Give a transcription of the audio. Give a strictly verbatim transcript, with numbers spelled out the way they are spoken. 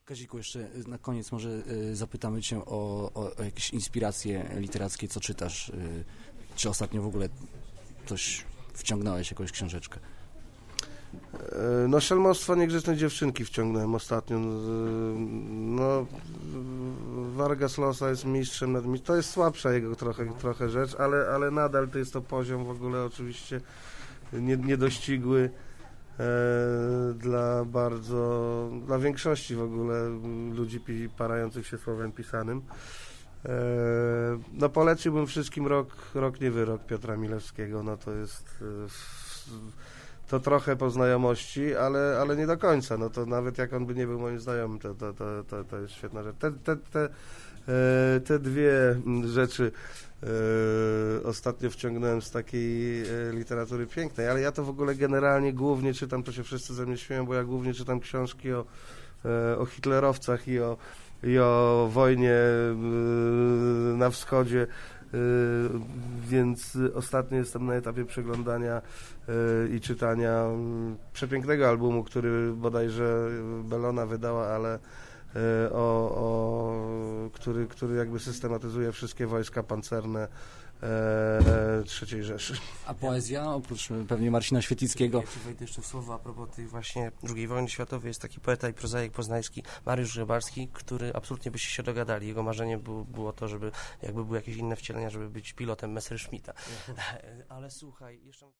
Kaziku, jeszcze na koniec może y, zapytamy Cię o, o, o jakieś inspiracje literackie, co czytasz? Y, czy ostatnio w ogóle coś wciągnąłeś, jakąś książeczkę? No, Szelmostwo niegrzecznej dziewczynki wciągnąłem ostatnio. No, Vargas Llosa jest mistrzem nad mistrzem. To jest słabsza jego trochę, trochę rzecz, ale, ale nadal to jest to poziom w ogóle oczywiście nie- niedościgły e, dla bardzo, dla większości w ogóle ludzi pi, parających się słowem pisanym. E, no, poleciłbym wszystkim rok, rok nie wyrok Piotra Milewskiego. No, to jest... E, to trochę po znajomości, ale, ale nie do końca. No to nawet jak on by nie był moim znajomym, to, to, to, to, to jest świetna rzecz. Te, te, te, e, te dwie rzeczy e, ostatnio wciągnąłem z takiej e, literatury pięknej, ale ja to w ogóle generalnie głównie czytam, to się wszyscy ze mnie śmieją, bo ja głównie czytam książki o, e, o hitlerowcach i o, i o wojnie e, na wschodzie. Więc ostatnio jestem na etapie przeglądania i czytania przepięknego albumu, który bodajże Bellona wydała, ale o, o, który, który jakby systematyzuje wszystkie wojska pancerne trzeciej Rzeszy. A poezja, oprócz pewnie Marcina Świetlickiego? Ja ci wejdę jeszcze w słowo a propos tej właśnie drugiej wojny światowej. Jest taki poeta i prozaik poznański Mariusz Grzebalski, który absolutnie byście się dogadali. Jego marzenie było, było to, żeby jakby były jakieś inne wcielenia, żeby być pilotem Messerschmitta. Ale słuchaj, jeszcze...